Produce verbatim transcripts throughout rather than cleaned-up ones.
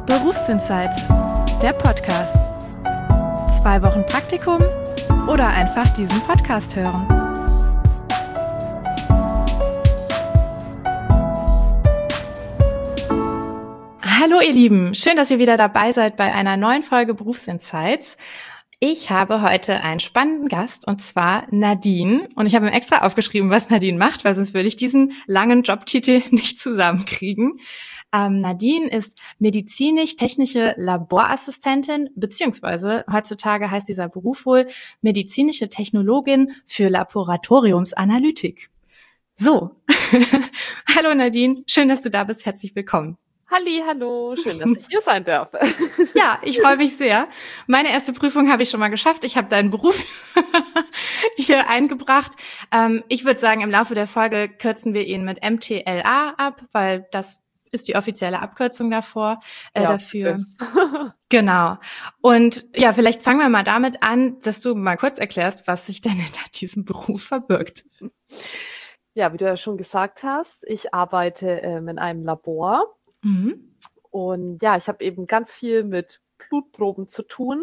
Berufsinsights, der Podcast. Zwei Wochen Praktikum oder einfach diesen Podcast hören. Hallo ihr Lieben, schön, dass ihr wieder dabei seid bei einer neuen Folge Berufsinsights. Ich habe heute einen spannenden Gast und zwar Nadine. Und ich habe mir extra aufgeschrieben, was Nadine macht, weil sonst würde ich diesen langen Jobtitel nicht zusammenkriegen. Ähm, Nadine ist medizinisch-technische Laborassistentin, beziehungsweise heutzutage heißt dieser Beruf wohl medizinische Technologin für Laboratoriumsanalytik. So, hallo Nadine, schön, dass du da bist, herzlich willkommen. Halli, hallo, schön, dass ich hier sein darf. Ja, ich freue mich sehr. Meine erste Prüfung habe ich schon mal geschafft. Ich habe deinen Beruf hier eingebracht. Ähm, ich würde sagen, im Laufe der Folge kürzen wir ihn mit M T L A ab, weil das ist die offizielle Abkürzung davor, äh, ja, dafür. Genau. Und ja, vielleicht fangen wir mal damit an, dass du mal kurz erklärst, was sich denn hinter diesem Beruf verbirgt. Ja, wie du ja schon gesagt hast, ich arbeite ähm, in einem Labor. Mhm. Und ja, ich habe eben ganz viel mit Blutproben zu tun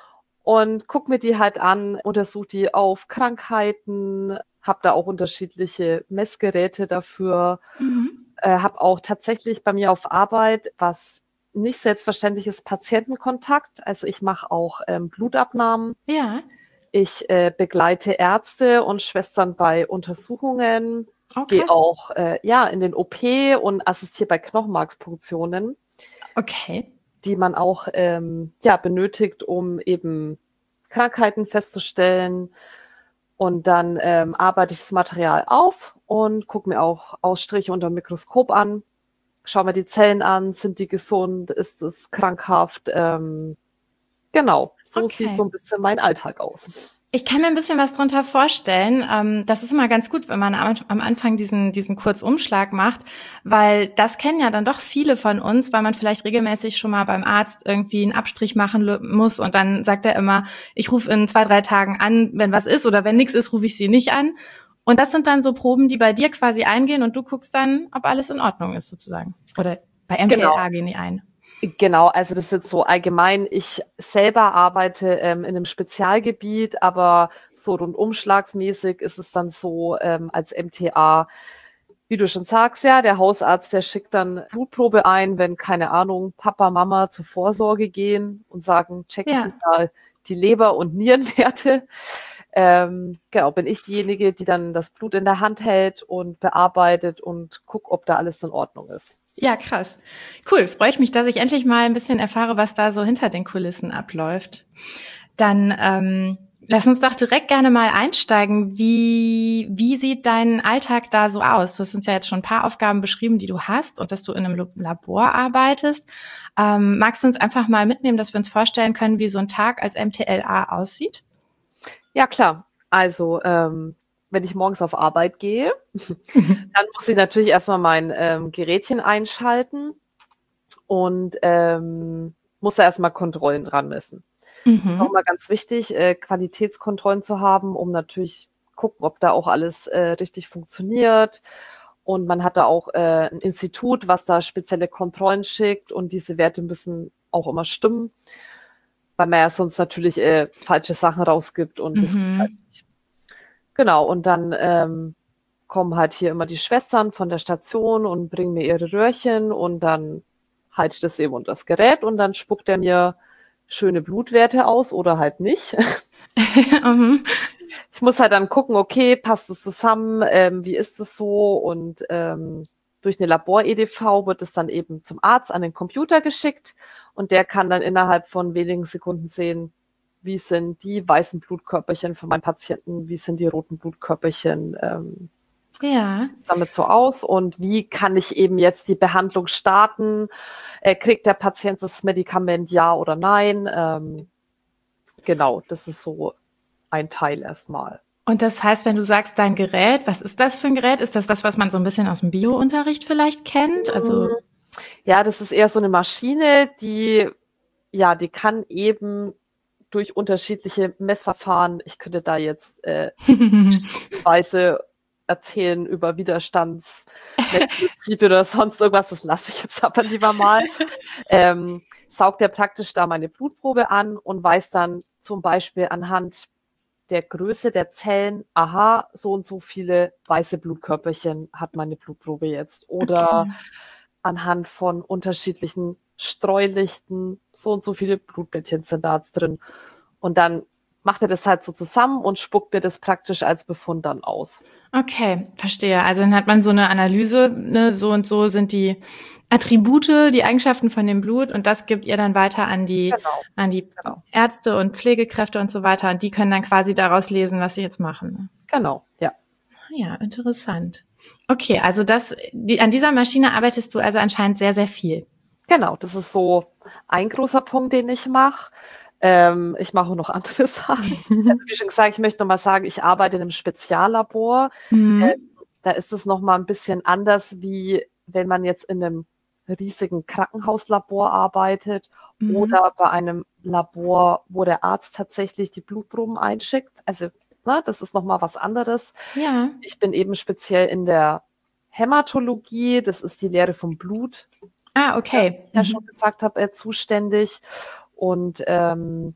und gucke mir die halt an, untersuche die auf Krankheiten, habe da auch unterschiedliche Messgeräte dafür, mhm. äh, habe auch tatsächlich bei mir auf Arbeit, was nicht selbstverständlich ist, Patientenkontakt. Also ich mache auch ähm, Blutabnahmen. Ja. Ich äh, begleite Ärzte und Schwestern bei Untersuchungen. Oh, gehe auch äh, ja in den O P und assistiere bei Knochenmarkspunktionen. Okay. Die man auch ähm, ja benötigt, um eben Krankheiten festzustellen. Und dann ähm, arbeite ich das Material auf und gucke mir auch Ausstriche unter dem Mikroskop an. Schaue mir die Zellen an, sind die gesund, ist es krankhaft? Ähm, genau, so okay. Sieht so ein bisschen mein Alltag aus. Ich kann mir ein bisschen was drunter vorstellen. Ähm, das ist immer ganz gut, wenn man am, am Anfang diesen, diesen Kurzumschlag macht, weil das kennen ja dann doch viele von uns, weil man vielleicht regelmäßig schon mal beim Arzt irgendwie einen Abstrich machen muss und dann sagt er immer, ich rufe in zwei, drei Tagen an, wenn was ist oder wenn nichts ist, rufe ich sie nicht an. Und das sind dann so Proben, die bei dir quasi eingehen und du guckst dann, ob alles in Ordnung ist sozusagen. Oder bei M T L A genau. Gehen die ein. Genau, also das ist jetzt so allgemein. Ich selber arbeite ähm, in einem Spezialgebiet, aber so rundumschlagsmäßig ist es dann so ähm, als M T A, wie du schon sagst, ja, der Hausarzt, der schickt dann Blutprobe ein, wenn, keine Ahnung, Papa, Mama zur Vorsorge gehen und sagen, checken ja. Sie mal die Leber- und Nierenwerte. Ähm, genau, bin ich diejenige, die dann das Blut in der Hand hält und bearbeitet und guckt, ob da alles in Ordnung ist. Ja, krass. Cool, freue ich mich, dass ich endlich mal ein bisschen erfahre, was da so hinter den Kulissen abläuft. Dann ähm, lass uns doch direkt gerne mal einsteigen. Wie wie sieht dein Alltag da so aus? Du hast uns ja jetzt schon ein paar Aufgaben beschrieben, die du hast und dass du in einem Labor arbeitest. Ähm, magst du uns einfach mal mitnehmen, dass wir uns vorstellen können, wie so ein Tag als M T L A aussieht? Ja, klar. Also ähm wenn ich morgens auf Arbeit gehe, dann muss ich natürlich erstmal mein ähm, Gerätchen einschalten und ähm, muss da erstmal Kontrollen dran messen. Mhm. Das ist auch mal ganz wichtig, äh, Qualitätskontrollen zu haben, um natürlich gucken, ob da auch alles äh, richtig funktioniert. Und man hat da auch äh, ein Institut, was da spezielle Kontrollen schickt und diese Werte müssen auch immer stimmen, weil man ja sonst natürlich äh, falsche Sachen rausgibt und mhm. das geht halt nicht. Genau, und dann ähm, kommen halt hier immer die Schwestern von der Station und bringen mir ihre Röhrchen und dann halte ich das eben unter das Gerät und dann spuckt er mir schöne Blutwerte aus oder halt nicht. mhm. Ich muss halt dann gucken, okay, passt es zusammen, ähm, wie ist es so? Und ähm, durch eine Labor-E D V wird es dann eben zum Arzt an den Computer geschickt und der kann dann innerhalb von wenigen Sekunden sehen, wie sind die weißen Blutkörperchen von meinem Patienten, wie sind die roten Blutkörperchen, ähm, ja. sieht damit so aus und wie kann ich eben jetzt die Behandlung starten, äh, kriegt der Patient das Medikament ja oder nein, ähm, genau, das ist so ein Teil erstmal. Und das heißt, wenn du sagst, dein Gerät, was ist das für ein Gerät? Ist das was, was man so ein bisschen aus dem Bio-Unterricht vielleicht kennt? Also ja, das ist eher so eine Maschine, die, ja, die kann eben durch unterschiedliche Messverfahren, ich könnte da jetzt äh, weiße erzählen über Widerstandsprinzipien oder sonst irgendwas, das lasse ich jetzt aber lieber mal, ähm, saugt er praktisch da meine Blutprobe an und weiß dann zum Beispiel anhand der Größe der Zellen, aha, so und so viele weiße Blutkörperchen hat meine Blutprobe jetzt. Oder Okay. anhand von unterschiedlichen Streulichten, so und so viele Blutblättchen sind da jetzt drin. Und dann macht er das halt so zusammen und spuckt mir das praktisch als Befund dann aus. Okay, verstehe. Also dann hat man so eine Analyse, ne, so und so sind die Attribute, die Eigenschaften von dem Blut und das gibt ihr dann weiter an die, Genau, an die genau. Ärzte und Pflegekräfte und so weiter und die können dann quasi daraus lesen, was sie jetzt machen. Genau, ja. Ja, interessant. Okay, also das, die, an dieser Maschine arbeitest du also anscheinend sehr, sehr viel. Genau, das ist so ein großer Punkt, den ich mache. Ähm, ich mache auch noch andere Sachen. Also wie schon gesagt, ich möchte noch mal sagen, ich arbeite in einem Speziallabor. Mhm. Äh, da ist es noch mal ein bisschen anders, wie wenn man jetzt in einem riesigen Krankenhauslabor arbeitet Mhm. oder bei einem Labor, wo der Arzt tatsächlich die Blutproben einschickt. Also, ne, das ist noch mal was anderes. Ja. Ich bin eben speziell in der Hämatologie, das ist die Lehre vom Blut, Ah, okay. wie ich ja Mhm. schon gesagt habe, äh, zuständig. Und ähm,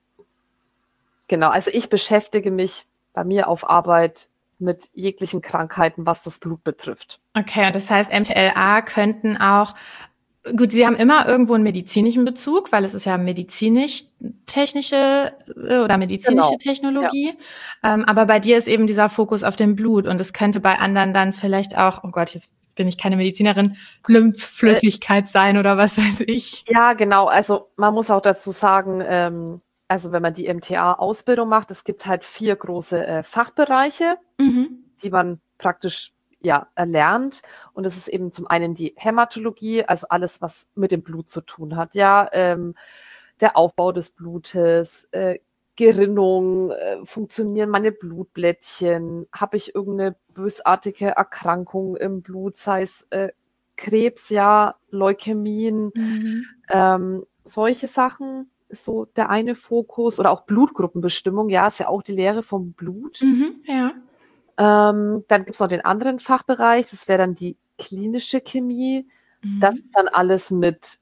genau, also ich beschäftige mich bei mir auf Arbeit mit jeglichen Krankheiten, was das Blut betrifft. Okay, und das heißt, M T L A könnten auch, gut, sie haben immer irgendwo einen medizinischen Bezug, weil es ist ja medizinisch-technische äh, oder medizinische Genau, ja. Technologie. Ähm, aber bei dir ist eben dieser Fokus auf dem Blut und es könnte bei anderen dann vielleicht auch, oh Gott, jetzt bin ich keine Medizinerin, Lymphflüssigkeit sein oder was weiß ich. Ja, genau. Also man muss auch dazu sagen, ähm, also wenn man die M T A-Ausbildung macht, es gibt halt vier große äh, Fachbereiche, Mhm. die man praktisch ja erlernt. Und das ist eben zum einen die Hämatologie, also alles, was mit dem Blut zu tun hat. Ja, ähm, der Aufbau des Blutes, äh, Gerinnung, äh, funktionieren meine Blutblättchen, habe ich irgendeine bösartige Erkrankung im Blut, sei es äh, Krebs, ja, Leukämien, Mhm. ähm, solche Sachen ist so der eine Fokus oder auch Blutgruppenbestimmung, ja, ist ja auch die Lehre vom Blut. Mhm. Ja. Ähm, dann gibt es noch den anderen Fachbereich, das wäre dann die klinische Chemie. Das Mhm. ist dann alles mit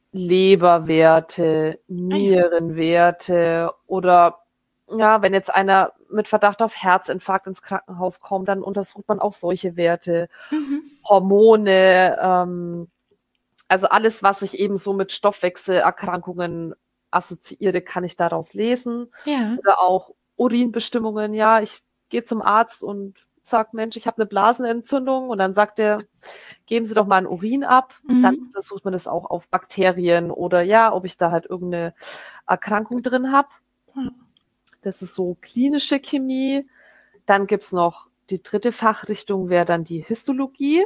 Leberwerte, Ah ja. Nierenwerte oder ja, wenn jetzt einer mit Verdacht auf Herzinfarkt ins Krankenhaus kommt, dann untersucht man auch solche Werte. Mhm. Hormone, ähm, also alles, was ich eben so mit Stoffwechselerkrankungen assoziiere, kann ich daraus lesen. Ja. Oder auch Urinbestimmungen. Ja, ich gehe zum Arzt und sage, Mensch, ich habe eine Blasenentzündung. Und dann sagt er, geben Sie doch mal ein Urin ab. Dann Mhm. untersucht man das auch auf Bakterien oder ja, ob ich da halt irgendeine Erkrankung drin habe. Ja. Das ist so klinische Chemie. Dann gibt's noch die dritte Fachrichtung, wäre dann die Histologie.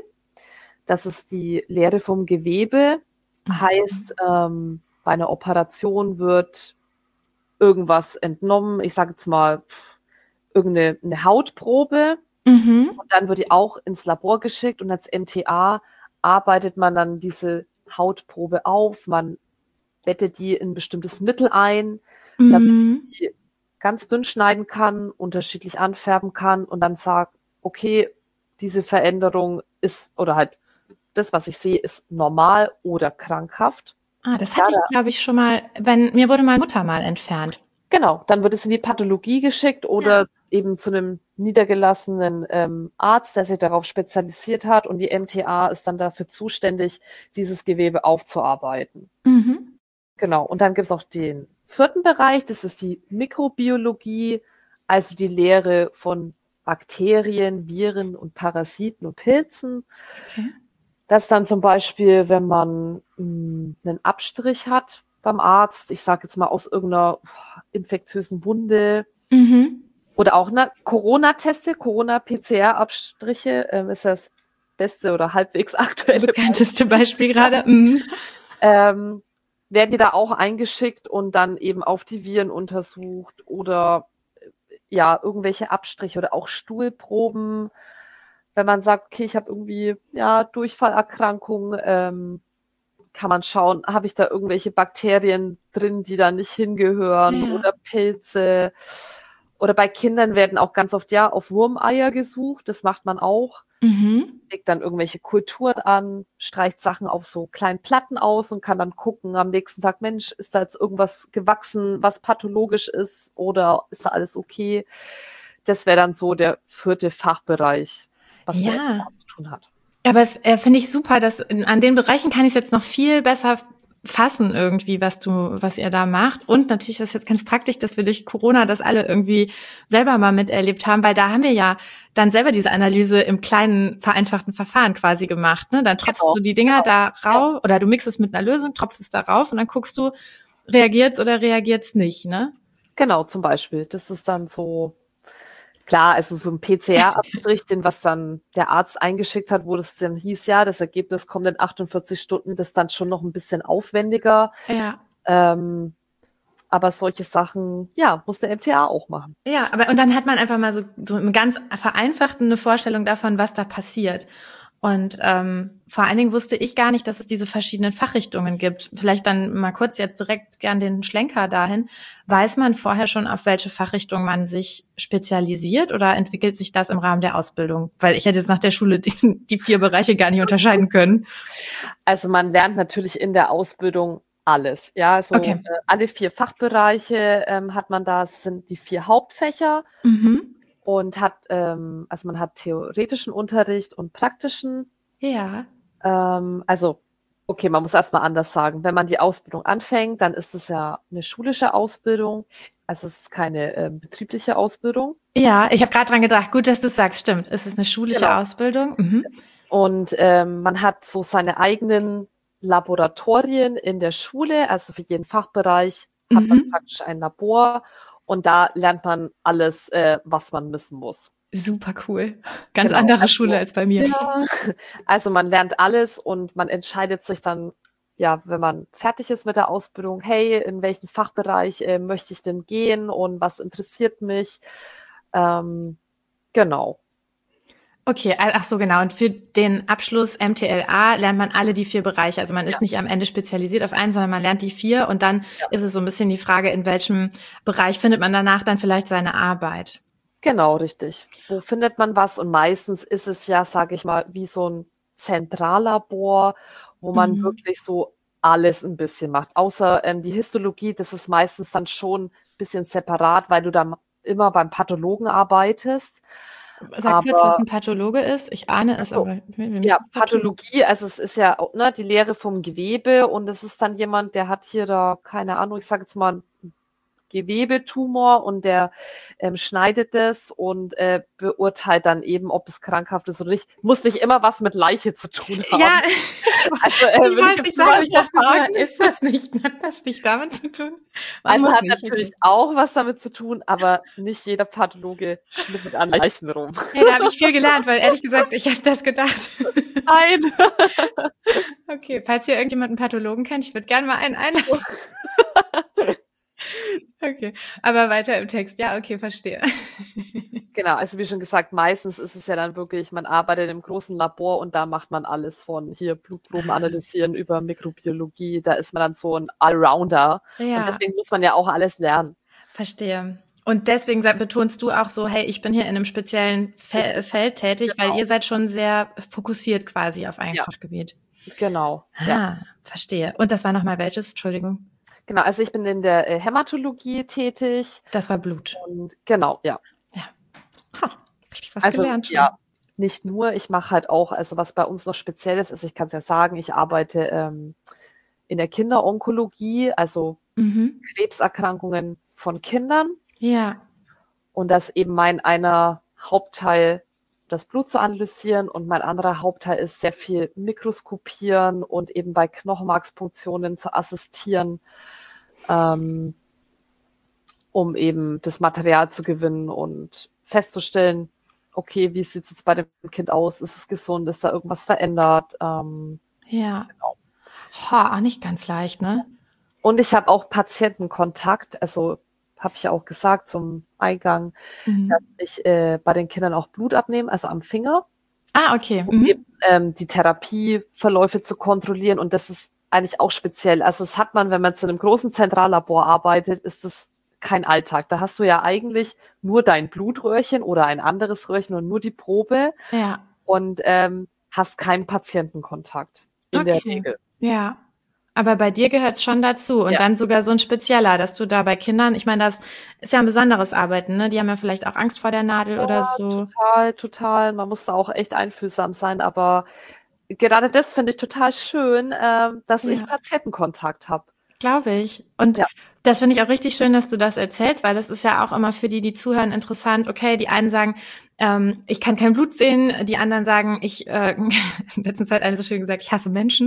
Das ist die Lehre vom Gewebe. Mhm. Heißt, ähm, bei einer Operation wird irgendwas entnommen. Ich sage jetzt mal pff, irgendeine eine Hautprobe. Mhm. Und dann wird die auch ins Labor geschickt und als M T A arbeitet man dann diese Hautprobe auf. Man bettet die in ein bestimmtes Mittel ein, damit Mhm. ich die ganz dünn schneiden kann, unterschiedlich anfärben kann und dann sagt, okay, diese Veränderung ist, oder halt das, was ich sehe, ist normal oder krankhaft. Ah, das Ja, hatte ich, da, glaube ich, schon mal, wenn mir wurde mal Muttermal entfernt. genau, dann wird es in die Pathologie geschickt Ja. oder eben zu einem niedergelassenen ähm, Arzt, der sich darauf spezialisiert hat und die M T A ist dann dafür zuständig, dieses Gewebe aufzuarbeiten. Mhm. Genau, und dann gibt es noch den vierten Bereich, das ist die Mikrobiologie, also die Lehre von Bakterien, Viren und Parasiten und Pilzen. Okay. Das dann zum Beispiel, wenn man mh, einen Abstrich hat beim Arzt, ich sage jetzt mal aus irgendeiner infektiösen Wunde Mhm. oder auch ne, Corona-Teste, Corona-P C R-Abstriche, ähm, ist das beste oder halbwegs aktuelle Bekannteste Beispiel gerade. Mhm. ähm, werden die da auch eingeschickt und dann eben auf die Viren untersucht oder ja, irgendwelche Abstriche oder auch Stuhlproben. Wenn man sagt, okay, ich habe irgendwie ja, Durchfallerkrankung, ähm, kann man schauen, habe ich da irgendwelche Bakterien drin, die da nicht hingehören Ja. oder Pilze Oder bei Kindern werden auch ganz oft ja auf Wurmeier gesucht. Das macht man auch. Mhm. Legt dann irgendwelche Kulturen an, streicht Sachen auf so kleinen Platten aus und kann dann gucken am nächsten Tag, Mensch, ist da jetzt irgendwas gewachsen, was pathologisch ist oder ist da alles okay? Das wäre dann so der vierte Fachbereich, was Ja. der M T A zu tun hat. Aber es äh, finde ich super, dass in, an den Bereichen kann ich es jetzt noch viel besser fassen irgendwie, was du, was ihr da macht. Und natürlich ist es jetzt ganz praktisch, dass wir durch Corona das alle irgendwie selber mal miterlebt haben, weil da haben wir ja dann selber diese Analyse im kleinen, vereinfachten Verfahren quasi gemacht. Ne? Dann tropfst Genau, du die Dinger genau. da rauf oder du mixst es mit einer Lösung, tropfst es da rauf und dann guckst du, reagiert's oder reagiert's nicht, ne? Genau, zum Beispiel. Das ist dann so, klar, also so ein P C R-Abstrich, den was dann der Arzt eingeschickt hat, wo das dann hieß, ja, das Ergebnis kommt in achtundvierzig Stunden, das ist dann schon noch ein bisschen aufwendiger. Ja. Ähm, aber solche Sachen, ja, muss der M T A auch machen. Ja, aber und dann hat man einfach mal so, so eine ganz vereinfachte eine Vorstellung davon, was da passiert. Und ähm, vor allen Dingen wusste ich gar nicht, dass es diese verschiedenen Fachrichtungen gibt. Vielleicht dann mal kurz jetzt direkt gern den Schlenker dahin. Weiß man vorher schon, auf welche Fachrichtung man sich spezialisiert oder entwickelt sich das im Rahmen der Ausbildung? Weil ich hätte jetzt nach der Schule die, die vier Bereiche gar nicht unterscheiden können. Also man lernt natürlich in der Ausbildung alles. Ja, also Okay. äh, alle vier Fachbereiche ähm, hat man da, das sind die vier Hauptfächer. Mhm. Und hat, ähm, also man hat theoretischen Unterricht und praktischen. Ja. Ähm, also, okay, man muss erstmal anders sagen. Wenn man die Ausbildung anfängt, dann ist es ja eine schulische Ausbildung. Also es ist keine äh, betriebliche Ausbildung. Ja, ich habe gerade dran gedacht. Gut, dass du sagst, stimmt. Es ist eine schulische Genau. Ausbildung. Mhm. Und ähm, man hat so seine eigenen Laboratorien in der Schule. Also für jeden Fachbereich hat man Mhm. praktisch ein Labor. Und da lernt man alles, äh, was man wissen muss. Super cool. Ganz Genau, andere also, Schule als bei mir. Ja, also man lernt alles und man entscheidet sich dann, ja, wenn man fertig ist mit der Ausbildung, hey, in welchen Fachbereich äh, möchte ich denn gehen und was interessiert mich? Ähm, genau. Okay, ach so, genau. Und für den Abschluss M T L A lernt man alle die vier Bereiche. Also man ist Ja. nicht am Ende spezialisiert auf einen, sondern man lernt die vier. Und dann Ja. ist es so ein bisschen die Frage, in welchem Bereich findet man danach dann vielleicht seine Arbeit. Genau, richtig. Wo findet man was? Und meistens ist es ja, sage ich mal, wie so ein Zentrallabor, wo man Mhm. wirklich so alles ein bisschen macht. Außer ähm, die Histologie, das ist meistens dann schon ein bisschen separat, weil du da immer beim Pathologen arbeitest. Sag kurz, was Aber ein Pathologe ist. Ich ahne es, so, aber ja, Pathologie, also es ist ja ne, die Lehre vom Gewebe und es ist dann jemand, der hat hier da, keine Ahnung, ich sage jetzt mal einen Gewebetumor und der ähm, schneidet das und äh, beurteilt dann eben, ob es krankhaft ist oder nicht. Muss nicht immer was mit Leiche zu tun haben. Ja, also, äh, ich weiß, ich sage, ich dachte, sagen, ist das nicht, hat das nicht damit zu tun? Man also muss hat nicht, natürlich okay. auch was damit zu tun, aber nicht jeder Pathologe schnippelt an Leichen rum. Hey, da habe ich viel gelernt, weil ehrlich gesagt, ich habe das gedacht. Nein. Okay, falls hier irgendjemand einen Pathologen kennt, ich würde gerne mal einen einladen. Okay, aber weiter im Text. Ja, okay, verstehe. Genau, also wie schon gesagt, meistens ist es ja dann wirklich, man arbeitet im großen Labor und da macht man alles von hier Blutproben analysieren über Mikrobiologie. Da ist man dann so ein Allrounder. Ja. Und deswegen muss man ja auch alles lernen. Verstehe. Und deswegen betonst du auch so, hey, ich bin hier in einem speziellen Fe Feld tätig, Genau. weil ihr seid schon sehr fokussiert quasi auf ein Ja. Fachgebiet. Genau. Ah, Ja. verstehe. Und das war nochmal welches? Entschuldigung. Genau, also ich bin in der äh, Hämatologie tätig. Das war Blut. Und genau, ja. Ha, richtig was Also gelernt schon. ja, nicht nur, ich mache halt auch, also was bei uns noch speziell ist, ist, ich kann es ja sagen, ich arbeite ähm, in der Kinderonkologie, also Mhm. Krebserkrankungen von Kindern. Ja. Und das eben mein einer Hauptteil, das Blut zu analysieren und mein anderer Hauptteil ist sehr viel mikroskopieren und eben bei Knochenmarkspunktionen zu assistieren, ähm, um eben das Material zu gewinnen und festzustellen, okay, wie sieht es jetzt bei dem Kind aus? Ist es gesund? Ist da irgendwas verändert? Ähm, Ja. Genau. Ha, auch nicht ganz leicht, ne? und ich habe auch Patientenkontakt, also habe ich ja auch gesagt zum Eingang, Mhm. dass ich äh, bei den Kindern auch Blut abnehme, also am Finger, Ah, okay. um Mhm. eben, ähm, die Therapieverläufe zu kontrollieren. Und das ist eigentlich auch speziell. Also das hat man, wenn man zu einem großen Zentrallabor arbeitet, ist das kein Alltag. Da hast du ja eigentlich nur dein Blutröhrchen oder ein anderes Röhrchen und nur die Probe Ja, und ähm, hast keinen Patientenkontakt in der okay. Regel. Ja. Aber bei dir gehört es schon dazu und Ja, dann sogar so ein spezieller, dass du da bei Kindern, ich meine, das ist ja ein besonderes Arbeiten, ne? Die haben ja vielleicht auch Angst vor der Nadel oder so. total, total. Man muss da auch echt einfühlsam sein, aber gerade das finde ich total schön, ähm, dass ich Ja. Patientenkontakt habe. Glaube ich. Und Ja, das finde ich auch richtig schön, dass du das erzählst, weil das ist ja auch immer für die, die zuhören, interessant. Okay, die einen sagen, ähm, ich kann kein Blut sehen, die anderen sagen, ich, äh, letztens hat eine so schön gesagt, ich hasse Menschen.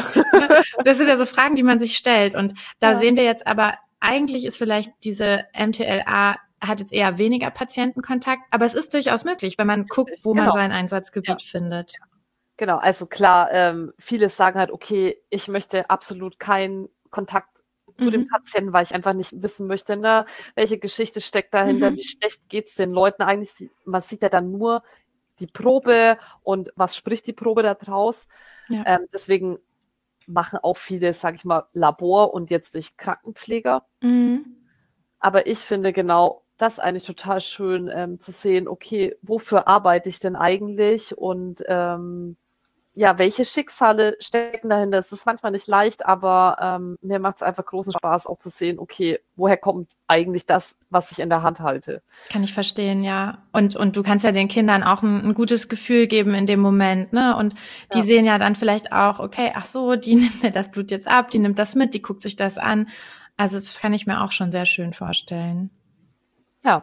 Das sind ja so Fragen, die man sich stellt. Und da ja, sehen wir jetzt aber, eigentlich ist vielleicht diese M T L A hat jetzt eher weniger Patientenkontakt, aber es ist durchaus möglich, wenn man guckt, wo man genau. sein Ja, Einsatzgebiet findet. genau. Also klar, ähm, viele sagen halt, okay, ich möchte absolut keinen Kontakt zu dem Mhm. Patienten, weil ich einfach nicht wissen möchte, ne, welche Geschichte steckt dahinter, Mhm. wie schlecht geht's den Leuten eigentlich. Sie- Man sieht ja dann nur die Probe und was spricht die Probe da draus. Ja. Ähm, deswegen machen auch viele, sage ich mal, Labor und jetzt nicht Krankenpfleger. Mhm. Aber ich finde genau das eigentlich total schön, ähm, zu sehen, okay, wofür arbeite ich denn eigentlich und ähm, ja, welche Schicksale stecken dahinter? Es ist manchmal nicht leicht, aber ähm, mir macht es einfach großen Spaß, auch zu sehen, okay, woher kommt eigentlich das, was ich in der Hand halte? Kann ich verstehen, ja. Und, und du kannst ja den Kindern auch ein, ein gutes Gefühl geben in dem Moment, ne? Und die Ja, sehen ja dann vielleicht auch, okay, ach so, die nimmt mir das Blut jetzt ab, die nimmt das mit, die guckt sich das an. Also das kann ich mir auch schon sehr schön vorstellen. ja,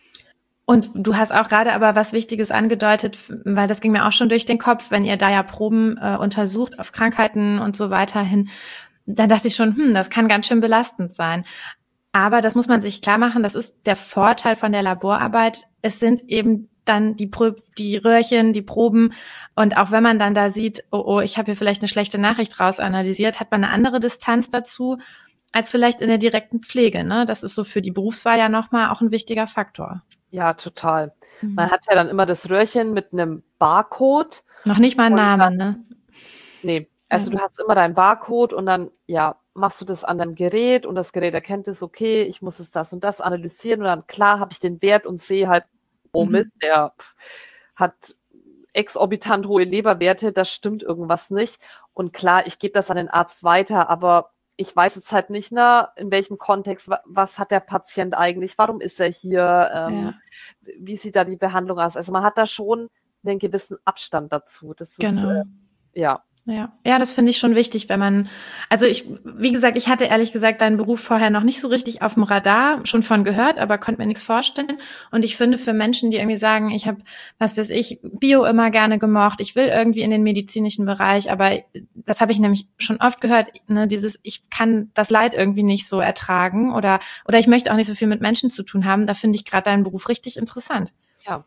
Und du hast auch gerade aber was Wichtiges angedeutet, weil das ging mir auch schon durch den Kopf, wenn ihr da ja Proben äh, untersucht auf Krankheiten und so weiter hin, dann dachte ich schon, hm, das kann ganz schön belastend sein. Aber das muss man sich klar machen, das ist der Vorteil von der Laborarbeit. Es sind eben dann die, Prö die Röhrchen, die Proben. Und auch wenn man dann da sieht, oh, oh, ich habe hier vielleicht eine schlechte Nachricht raus analysiert, hat man eine andere Distanz dazu als vielleicht in der direkten Pflege. Ne? Das ist so für die Berufswahl ja nochmal auch ein wichtiger Faktor. ja, total. Man Mhm. hat ja dann immer das Röhrchen mit einem Barcode Noch nicht mal ein und Name, dann, ne? nee, Ja. also du hast immer deinen Barcode und dann, ja, machst du das an deinem Gerät und das Gerät erkennt es, okay, ich muss es das und das analysieren und dann, klar, habe ich den Wert und sehe halt, oh Mhm. Mist, der hat exorbitant hohe Leberwerte, da stimmt irgendwas nicht. Und klar, ich gebe das an den Arzt weiter, aber ich weiß jetzt halt nicht, ne, in welchem Kontext, wa- was hat der Patient eigentlich, warum ist er hier, ähm, Ja, wie sieht da die Behandlung aus? Also man hat da schon einen gewissen Abstand dazu. Das ist, genau. äh, ja, Ja, ja, das finde ich schon wichtig, wenn man, also ich, wie gesagt, ich hatte ehrlich gesagt deinen Beruf vorher noch nicht so richtig auf dem Radar, schon von gehört, aber konnte mir nichts vorstellen. Und ich finde für Menschen, die irgendwie sagen, ich habe, was weiß ich, Bio immer gerne gemocht, ich will irgendwie in den medizinischen Bereich, aber das habe ich nämlich schon oft gehört, ne, dieses, ich kann das Leid irgendwie nicht so ertragen oder, oder ich möchte auch nicht so viel mit Menschen zu tun haben, da finde ich gerade deinen Beruf richtig interessant. ja.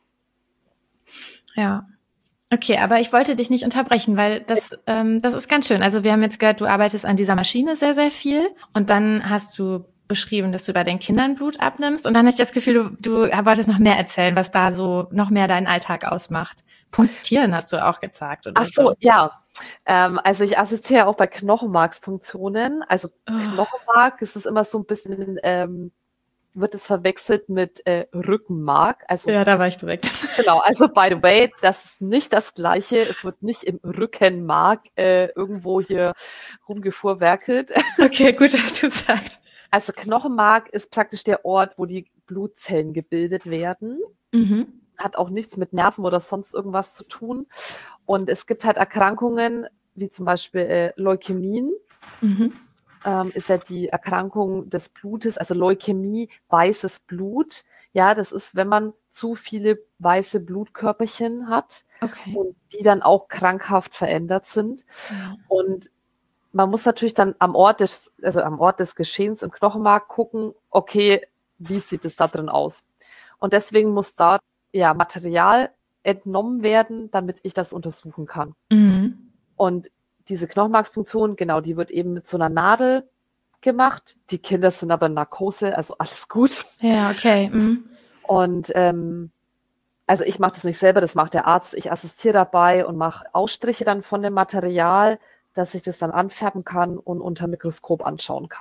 Ja. Okay, aber ich wollte dich nicht unterbrechen, weil das, ähm, das ist ganz schön. Also wir haben jetzt gehört, du arbeitest an dieser Maschine sehr, sehr viel und dann hast du beschrieben, dass du bei den Kindern Blut abnimmst und dann hatte ich das Gefühl, du, du wolltest noch mehr erzählen, was da so noch mehr deinen Alltag ausmacht. Punktieren hast du auch gesagt Ach oder so. so, ja. Ähm, also ich assistiere auch bei Knochenmarksfunktionen. Also Oh, Knochenmark ist es immer so ein bisschen, ähm, wird es verwechselt mit äh, Rückenmark. Also ja, da war ich direkt. genau, also by the way, das ist nicht das Gleiche. Es wird nicht im Rückenmark äh, irgendwo hier rumgefuhrwerkelt. Okay, gut, dass du sagst. Also Knochenmark ist praktisch der Ort, wo die Blutzellen gebildet werden. Mhm. Hat auch nichts mit Nerven oder sonst irgendwas zu tun. Und es gibt halt Erkrankungen, wie zum Beispiel äh, Leukämien, Mhm. ähm, ist ja die Erkrankung des Blutes, also Leukämie, weißes Blut. Ja, das ist, wenn man zu viele weiße Blutkörperchen hat Okay. und die dann auch krankhaft verändert sind. Ja. Und man muss natürlich dann am Ort des, also am Ort des Geschehens im Knochenmark gucken, okay, wie sieht es da drin aus? Und deswegen muss da ja Material entnommen werden, damit ich das untersuchen kann. Mhm. Und diese Knochenmarkspunktion, genau, die wird eben mit so einer Nadel gemacht. Die Kinder sind aber in Narkose, also alles gut. Ja, okay. Mhm. Und ähm, also ich mache das nicht selber, das macht der Arzt. Ich assistiere dabei und mache Ausstriche dann von dem Material, dass ich das dann anfärben kann und unter Mikroskop anschauen kann.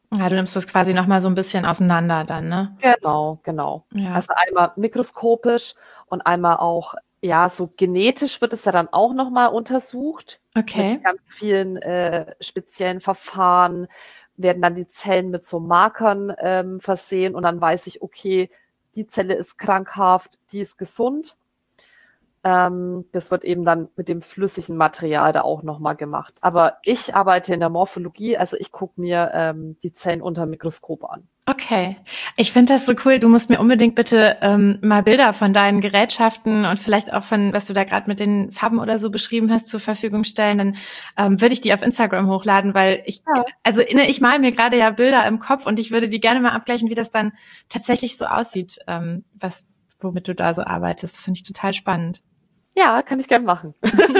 Ja, du nimmst das quasi nochmal so ein bisschen auseinander dann, ne? Genau, genau. Ja. Also einmal mikroskopisch und einmal auch, ja, so genetisch wird es ja dann auch nochmal untersucht. Okay. Mit ganz vielen äh, speziellen Verfahren werden dann die Zellen mit so Markern ähm, versehen und dann weiß ich, okay, die Zelle ist krankhaft, die ist gesund. Ähm, das wird eben dann mit dem flüssigen Material da auch nochmal gemacht. Aber ich arbeite in der Morphologie, also ich gucke mir ähm, die Zellen unter dem Mikroskop an. Okay. Ich finde das so cool. Du musst mir unbedingt bitte ähm, mal Bilder von deinen Gerätschaften und vielleicht auch von, was du da gerade mit den Farben oder so beschrieben hast, zur Verfügung stellen. Dann ähm, würde ich die auf Instagram hochladen, weil ich, Ja. also ne, ich male mir gerade ja Bilder im Kopf und ich würde die gerne mal abgleichen, wie das dann tatsächlich so aussieht, ähm, was, womit du da so arbeitest. Das finde ich total spannend. Ja, kann ich gerne machen.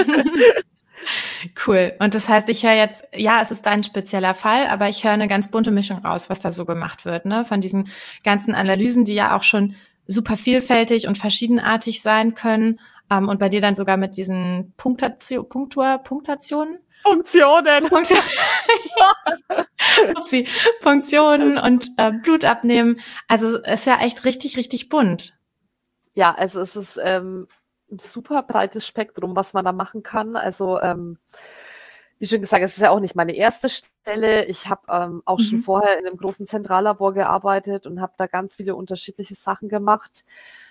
Cool. Und das heißt, ich höre jetzt, ja, es ist ein spezieller Fall, aber ich höre eine ganz bunte Mischung raus, was da so gemacht wird, ne? Von diesen ganzen Analysen, die ja auch schon super vielfältig und verschiedenartig sein können. Ähm, und bei dir dann sogar mit diesen Punktatio Punktur, Punktationen? Funktionen. Upsi, Funktionen und äh, Blut abnehmen. Also es ist ja echt richtig, richtig bunt. Ja, also es ist ähm, ein super breites Spektrum, was man da machen kann. Also ähm, wie schon gesagt, es ist ja auch nicht meine erste Stelle. Ich habe ähm, auch Mhm. schon vorher in einem großen Zentrallabor gearbeitet und habe da ganz viele unterschiedliche Sachen gemacht.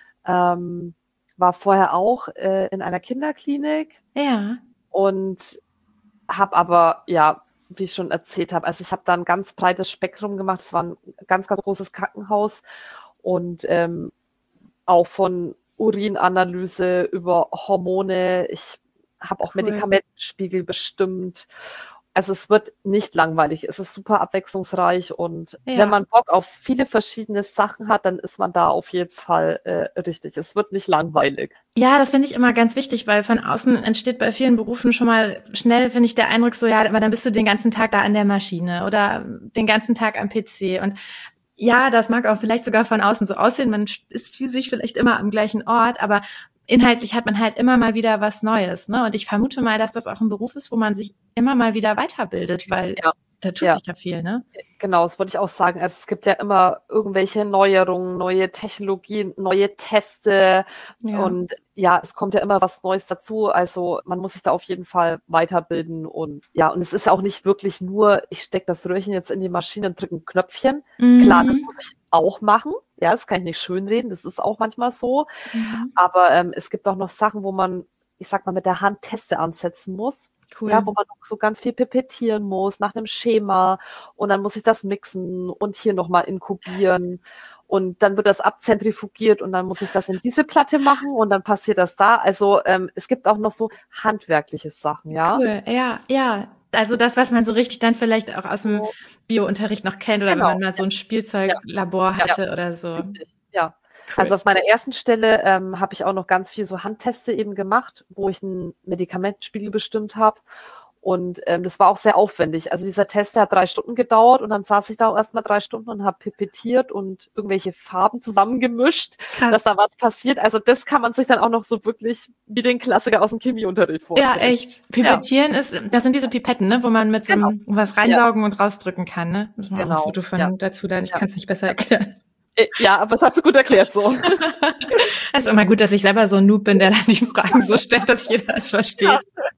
Ähm, war vorher auch äh, in einer Kinderklinik Ja. und habe aber, ja, wie ich schon erzählt habe, also ich habe da ein ganz breites Spektrum gemacht. Es war ein ganz, ganz großes Krankenhaus und ähm, auch von Urinanalyse über Hormone. Ich habe auch Cool. Medikamentenspiegel bestimmt. Also es wird nicht langweilig. Es ist super abwechslungsreich und Ja. wenn man Bock auf viele verschiedene Sachen hat, dann ist man da auf jeden Fall äh, richtig. Es wird nicht langweilig. Ja, das finde ich immer ganz wichtig, weil von außen entsteht bei vielen Berufen schon mal schnell, finde ich, der Eindruck so, ja, aber dann bist du den ganzen Tag da an der Maschine oder den ganzen Tag am P C. Und ja, das mag auch vielleicht sogar von außen so aussehen. Man ist physisch vielleicht immer am gleichen Ort, aber inhaltlich hat man halt immer mal wieder was Neues, ne? Und ich vermute mal, dass das auch ein Beruf ist, wo man sich immer mal wieder weiterbildet, weil Ja. da tut Ja. sich ja viel, ne? Genau, das wollte ich auch sagen. Also es gibt ja immer irgendwelche Neuerungen, neue Technologien, neue Teste Ja. und ja, es kommt ja immer was Neues dazu. Also man muss sich da auf jeden Fall weiterbilden und ja, und es ist auch nicht wirklich nur, ich stecke das Röhrchen jetzt in die Maschine und drücke ein Knöpfchen. Mhm. Klar, das muss ich auch machen. Ja, das kann ich nicht schönreden. Das ist auch manchmal so. Mhm. Aber ähm, es gibt auch noch Sachen, wo man, ich sag mal, mit der Hand Teste ansetzen muss. Cool. Ja, wo man auch so ganz viel pipettieren muss nach einem Schema und dann muss ich das mixen und hier nochmal inkubieren und dann wird das abzentrifugiert und dann muss ich das in diese Platte machen und dann passiert das da. Also ähm, es gibt auch noch so handwerkliche Sachen, ja. Cool, ja, ja. Also das, was man so richtig dann vielleicht auch aus dem Biounterricht noch kennt oder Genau. wenn man mal so ein Spielzeuglabor hatte Ja. oder so. Richtig, ja. Cool. Also auf meiner ersten Stelle ähm, habe ich auch noch ganz viel so Handteste eben gemacht, wo ich einen Medikamentenspiegel bestimmt habe. Und ähm, das war auch sehr aufwendig. Also dieser Test, der hat drei Stunden gedauert und dann saß ich da auch erstmal drei Stunden und habe pipettiert und irgendwelche Farben zusammengemischt, Krass. dass da was passiert. Also das kann man sich dann auch noch so wirklich wie den Klassiker aus dem Chemieunterricht vorstellen. Ja, echt. Pipettieren ist, das sind diese Pipetten, ne, wo man mit so einem Genau. was reinsaugen und rausdrücken kann, ne? Muss man auch ein Genau, Foto von ja. dazu laden. Ich Ja. kann es nicht besser erklären. Äh, Ja, aber das hast du gut erklärt so. Es ist immer gut, dass ich selber so ein Noob bin, der dann die Fragen so stellt, dass jeder es versteht.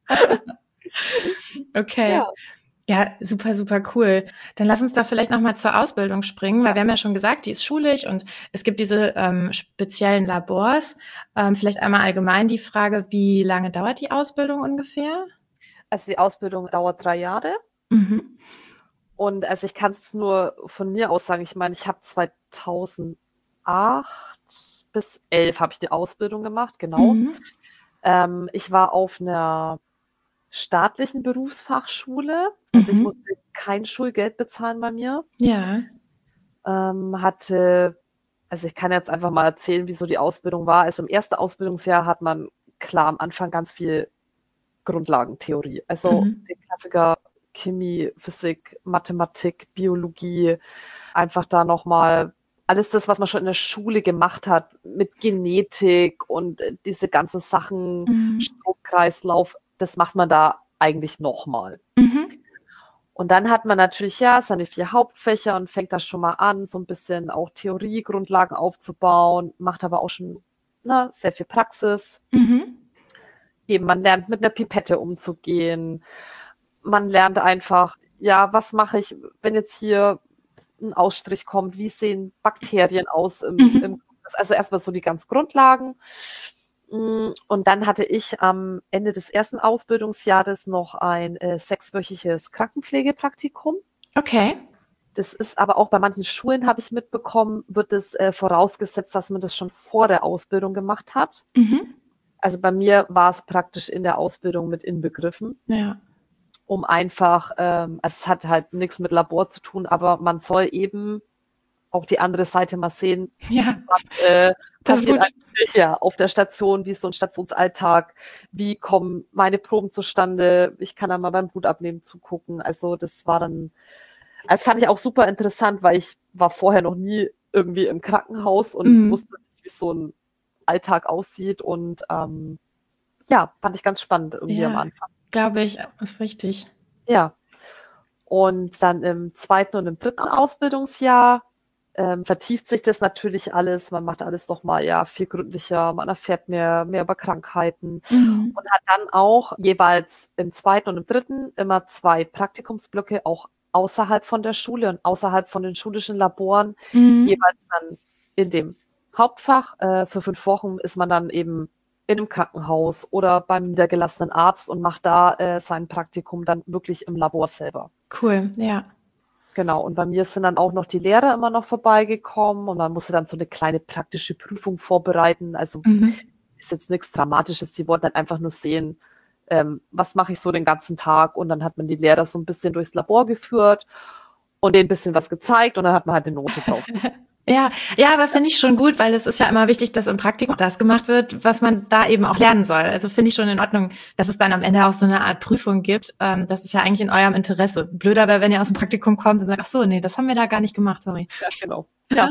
Okay. Ja. Ja, super, super cool. Dann lass uns da vielleicht nochmal zur Ausbildung springen, weil wir haben ja schon gesagt, die ist schulisch und es gibt diese ähm, speziellen Labors. Ähm, vielleicht einmal allgemein die Frage, wie lange dauert die Ausbildung ungefähr? Also die Ausbildung dauert drei Jahre. Mhm. Und also ich kann es nur von mir aus sagen, ich meine, ich habe zweitausendacht bis elf habe ich die Ausbildung gemacht, genau. Mhm. Ähm, ich war auf einer staatlichen Berufsfachschule, also ich Mhm. musste kein Schulgeld bezahlen bei mir. Ja. Ähm, hatte, also ich kann jetzt einfach mal erzählen, wie so die Ausbildung war. Also im ersten Ausbildungsjahr hat man klar am Anfang ganz viel Grundlagentheorie. Also Mhm. den Klassiker Chemie, Physik, Mathematik, Biologie, einfach da nochmal alles das, was man schon in der Schule gemacht hat, mit Genetik und äh, diese ganzen Sachen, Mhm. Stromkreislauf, das macht man da eigentlich nochmal. Mhm. Und dann hat man natürlich ja seine vier Hauptfächer und fängt da schon mal an, so ein bisschen auch Theoriegrundlagen aufzubauen, macht aber auch schon, ne, sehr viel Praxis. Mhm. Eben, man lernt mit einer Pipette umzugehen. Man lernt einfach, ja, was mache ich, wenn jetzt hier ein Ausstrich kommt? Wie sehen Bakterien aus? Im, Mhm. im, also erstmal so die ganz Grundlagen. Und dann hatte ich am Ende des ersten Ausbildungsjahres noch ein äh, sechswöchiges Krankenpflegepraktikum. Okay. Das ist aber auch bei manchen Schulen, habe ich mitbekommen, wird es äh, vorausgesetzt, dass man das schon vor der Ausbildung gemacht hat. Mhm. Also bei mir war es praktisch in der Ausbildung mit inbegriffen, Ja. um einfach, ähm, also es hat halt nichts mit Labor zu tun, aber man soll eben auch die andere Seite mal sehen, Ja, was äh, das ist passiert gut. eigentlich ja auf der Station, wie ist so ein Stationsalltag, wie kommen meine Proben zustande, ich kann da mal beim Blutabnehmen zugucken. Also das war dann, das fand ich auch super interessant, weil ich war vorher noch nie irgendwie im Krankenhaus und Mhm. wusste nicht, wie so ein Alltag aussieht und ähm, ja, fand ich ganz spannend irgendwie am Ja, Anfang. glaube ich, ist richtig. Ja, und dann im zweiten und im dritten Ausbildungsjahr ähm, vertieft sich das natürlich alles. Man macht alles nochmal ja viel gründlicher, man erfährt mehr, mehr über Krankheiten Mhm. und hat dann auch jeweils im zweiten und im dritten immer zwei Praktikumsblöcke auch außerhalb von der Schule und außerhalb von den schulischen Laboren, Mhm. jeweils dann in dem Hauptfach. Äh, für fünf Wochen ist man dann eben in einem Krankenhaus oder beim niedergelassenen Arzt und macht da äh, sein Praktikum dann wirklich im Labor selber. Cool, ja. Genau, und bei mir sind dann auch noch die Lehrer immer noch vorbeigekommen und man musste dann so eine kleine praktische Prüfung vorbereiten. Also Mhm. ist jetzt nichts Dramatisches. Sie wollten dann einfach nur sehen, ähm, was mache ich so den ganzen Tag. Und dann hat man die Lehrer so ein bisschen durchs Labor geführt und denen ein bisschen was gezeigt und dann hat man halt eine Note drauf. Ja, ja, aber finde ich schon gut, weil es ist ja immer wichtig, dass im Praktikum das gemacht wird, was man da eben auch lernen soll. Also finde ich schon in Ordnung, dass es dann am Ende auch so eine Art Prüfung gibt. Ähm, das ist ja eigentlich in eurem Interesse. Blöder wäre, wenn ihr aus dem Praktikum kommt und sagt, ach so, nee, das haben wir da gar nicht gemacht, sorry. Ja, genau. Ja.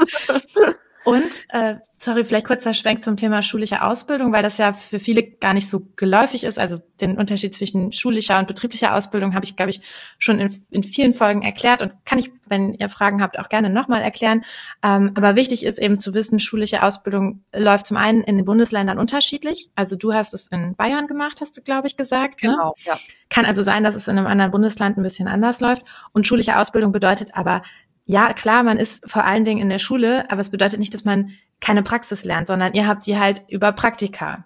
Und, äh, sorry, vielleicht kurzer Schwenk zum Thema schulische Ausbildung, weil das ja für viele gar nicht so geläufig ist. Also den Unterschied zwischen schulischer und betrieblicher Ausbildung habe ich, glaube ich, schon in, in vielen Folgen erklärt und kann ich, wenn ihr Fragen habt, auch gerne nochmal erklären. Ähm, aber wichtig ist eben zu wissen, schulische Ausbildung läuft zum einen in den Bundesländern unterschiedlich. Also du hast es in Bayern gemacht, hast du, glaube ich, gesagt. Ne? Genau, ja. Kann also sein, dass es in einem anderen Bundesland ein bisschen anders läuft. Und schulische Ausbildung bedeutet aber, ja, klar, man ist vor allen Dingen in der Schule, aber es bedeutet nicht, dass man keine Praxis lernt, sondern ihr habt die halt über Praktika.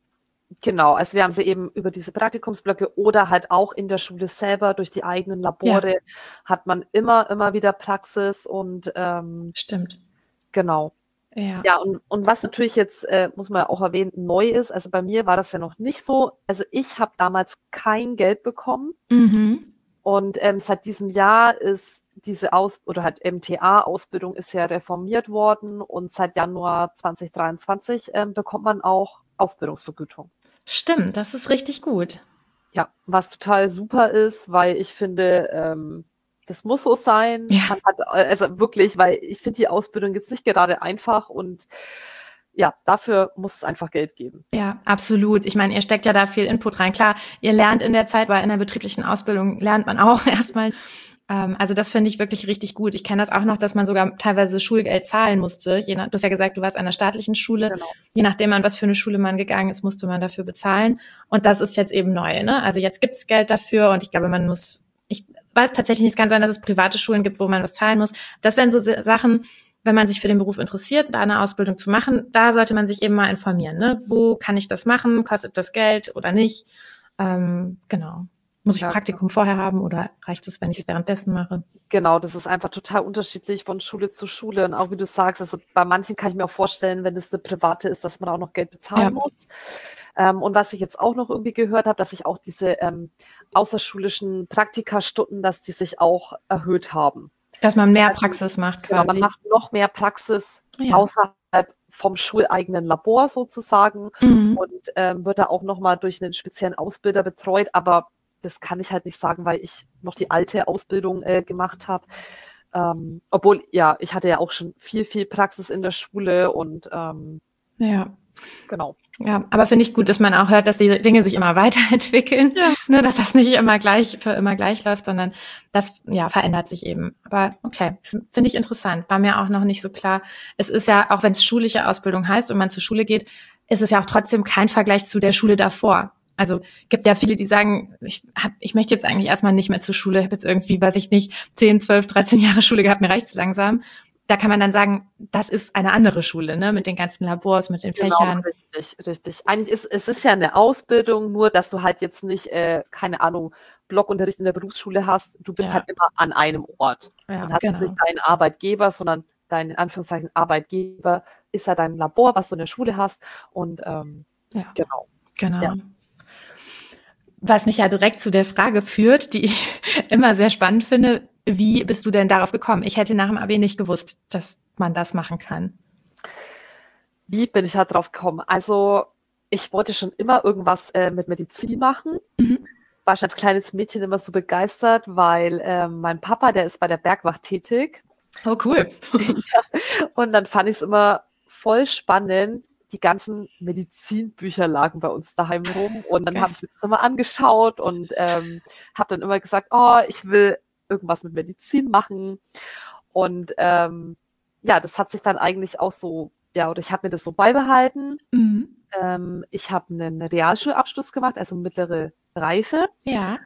Genau, also wir haben sie eben über diese Praktikumsblöcke oder halt auch in der Schule selber durch die eigenen Labore Ja. hat man immer, immer wieder Praxis und ähm, Stimmt. genau. Ja. Ja, und, und was natürlich jetzt, äh, muss man ja auch erwähnen, neu ist, also bei mir war das ja noch nicht so, also ich habe damals kein Geld bekommen Mhm. und ähm, seit diesem Jahr ist diese Aus- oder halt M T A-Ausbildung ist ja reformiert worden und seit Januar zwanzig dreiundzwanzig ähm, bekommt man auch Ausbildungsvergütung. Stimmt, das ist richtig gut. Ja, was total super ist, weil ich finde, ähm, das muss so sein. Ja. Man hat, also wirklich, weil ich finde die Ausbildung jetzt nicht gerade einfach und ja, dafür muss es einfach Geld geben. Ja, absolut. Ich meine, ihr steckt ja da viel Input rein. Klar, ihr lernt in der Zeit, weil in der betrieblichen Ausbildung lernt man auch erstmal. Ähm, also das finde ich wirklich richtig gut. Ich kenne das auch noch, dass man sogar teilweise Schulgeld zahlen musste. Je nach, du hast ja gesagt, du warst an einer staatlichen Schule. Genau. Je nachdem, an was für eine Schule man gegangen ist, musste man dafür bezahlen. Und das ist jetzt eben neu. Ne? Also jetzt gibt es Geld dafür und ich glaube, man muss, ich weiß tatsächlich nicht, es kann sein, dass es private Schulen gibt, wo man was zahlen muss. Das wären so Sachen, wenn man sich für den Beruf interessiert, da eine Ausbildung zu machen, da sollte man sich eben mal informieren. Ne? Wo kann ich das machen? Kostet das Geld oder nicht? Ähm, genau. Muss ich Ja, Praktikum vorher haben oder reicht es, wenn ich es währenddessen mache? Genau, das ist einfach total unterschiedlich von Schule zu Schule. Und auch wie du sagst, also bei manchen kann ich mir auch vorstellen, wenn es eine private ist, dass man auch noch Geld bezahlen Ja. muss. Ähm, und was ich jetzt auch noch irgendwie gehört habe, dass sich auch diese ähm, außerschulischen Praktikastunden, dass die sich auch erhöht haben. Dass man mehr Also, Praxis macht Genau, quasi. man macht noch mehr Praxis Ja. außerhalb vom schuleigenen Labor sozusagen Mhm. und ähm, wird da auch nochmal durch einen speziellen Ausbilder betreut. Aber das kann ich halt nicht sagen, weil ich noch die alte Ausbildung äh, gemacht habe. Ähm, obwohl, ja, ich hatte ja auch schon viel, viel Praxis in der Schule und ähm, Ja. Genau. Ja, aber finde ich gut, dass man auch hört, dass die Dinge sich immer weiterentwickeln, Ja. ne, dass das nicht immer gleich für immer gleich läuft, sondern das ja verändert sich eben. Aber okay, f- finde ich interessant. War mir auch noch nicht so klar. Es ist ja, auch wenn es schulische Ausbildung heißt und man zur Schule geht, ist es ja auch trotzdem kein Vergleich zu der Schule davor. Also gibt ja viele, die sagen, ich hab, ich möchte jetzt eigentlich erstmal nicht mehr zur Schule, ich habe jetzt irgendwie, weiß ich nicht, zehn, zwölf, dreizehn Jahre Schule gehabt, mir reicht's langsam. Da kann man dann sagen, das ist eine andere Schule, ne, mit den ganzen Labors, mit den Genau, Fächern. richtig, richtig. Eigentlich ist es ist ja eine Ausbildung, nur dass du halt jetzt nicht, äh, keine Ahnung, Blockunterricht in der Berufsschule hast. Du bist Ja. halt immer an einem Ort Ja, und hast jetzt genau. nicht deinen Arbeitgeber, sondern dein, in Anführungszeichen, Arbeitgeber ist ja dein Labor, was du in der Schule hast. Und ähm, Ja, genau. genau. Ja. Was mich ja direkt zu der Frage führt, die ich immer sehr spannend finde, wie bist du denn darauf gekommen? Ich hätte nach dem Abi nicht gewusst, dass man das machen kann. Wie bin ich halt drauf gekommen? Also, ich wollte schon immer irgendwas äh, mit Medizin machen. Mhm. War schon als kleines Mädchen immer so begeistert, weil ähm, mein Papa, der ist bei der Bergwacht tätig. Oh, cool. Ja, und dann fand ich es immer voll spannend. Die ganzen Medizinbücher lagen bei uns daheim rum und dann Geil. habe ich mir das immer angeschaut und ähm, habe dann immer gesagt, oh, ich will irgendwas mit Medizin machen. Und ähm, ja, das hat sich dann eigentlich auch so, ja, oder ich habe mir das so beibehalten. Mhm. Ähm, ich habe einen Realschulabschluss gemacht, also mittlere Reife. Ja.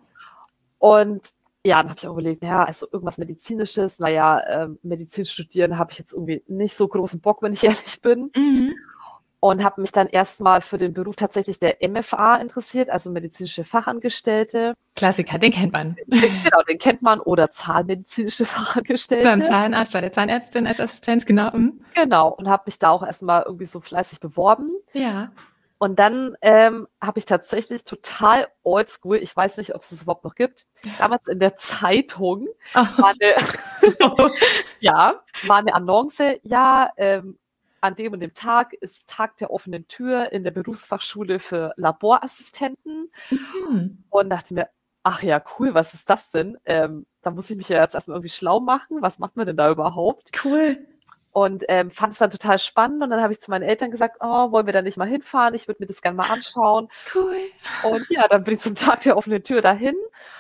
Und ja, dann habe ich auch überlegt, ja, also irgendwas Medizinisches, naja, ähm, Medizin studieren habe ich jetzt irgendwie nicht so großen Bock, wenn ich ehrlich bin. Mhm. Und habe mich dann erstmal für den Beruf tatsächlich der M F A interessiert, also medizinische Fachangestellte. Klassiker, den kennt man. Genau, den kennt man. Oder zahnmedizinische Fachangestellte. Beim Zahnarzt, bei der Zahnärztin als Assistenz, genau. Mhm. Genau, und habe mich da auch erstmal irgendwie so fleißig beworben. Ja. Und dann ähm, habe ich tatsächlich total oldschool, ich weiß nicht, ob es das überhaupt noch gibt, damals in der Zeitung Oh. war eine, ja, war eine Annonce, ja, ähm, an dem und dem Tag ist Tag der offenen Tür in der Berufsfachschule für Laborassistenten. Mhm. Und dachte mir, ach ja, cool, was ist das denn? Ähm, da muss ich mich ja jetzt erstmal irgendwie schlau machen. Was macht man denn da überhaupt? Cool. Und ähm, fand es dann total spannend. Und dann habe ich zu meinen Eltern gesagt, oh, wollen wir da nicht mal hinfahren? Ich würde mir das gerne mal anschauen. Cool. Und ja, dann bin ich zum Tag der offenen Tür dahin